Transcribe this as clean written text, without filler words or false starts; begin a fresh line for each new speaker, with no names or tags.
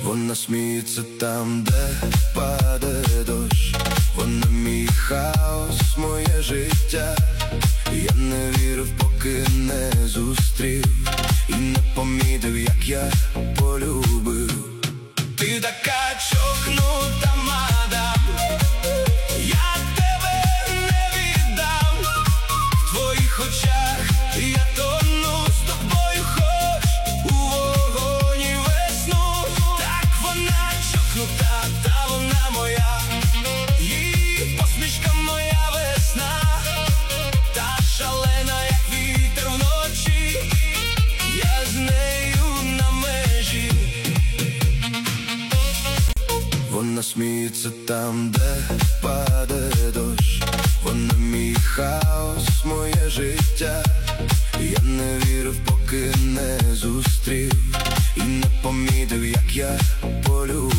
Вона сміється там, де падає дощ. Вона мій хаос, моє життя. Я не вірив, поки не зустрів і не помітив, як я полюбив. Ти така чокнута, мадам, я тебе не віддам. В твоїх очах я тону, з тобою хоч у вогоні весну. Так вона чокнута, та вона моя, її посмішка моя весна. Та шалена, як вітер вночі, я з нею на межі. Вона сміється там, де падає дощ. Вона мій хаос, моє життя. Я не вірив, поки не зустрів і не помітив, як я полюбив.